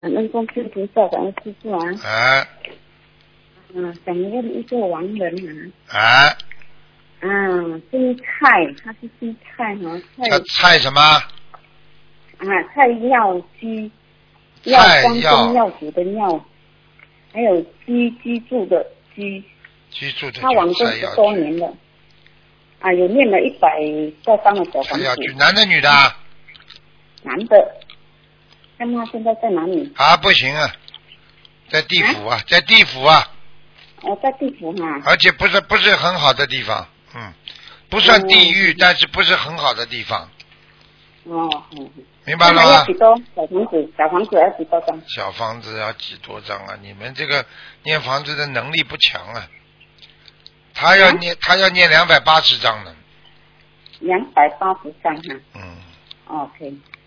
感恩观世音菩萨，感恩师父啊。 哎想问一个亡人哎， 姓蔡，他是姓蔡他蔡什么？ 蔡耀居，耀光宗耀祖的耀，还有居住的居， 居住的他往生10多年了，有念了100多张的小房子。 男的女的？ 男的。看他现在在哪里？ 不行啊，在地府啊，在地府啊。 在地府哈。 而且不是很好的地方，不算地狱，但是不是很好的地方。明白了吗？ 要几多小房子要几多张？ 小房子要几多张啊？你们这个念房子的能力不强啊。他要念280张呢。 280张哈。OK。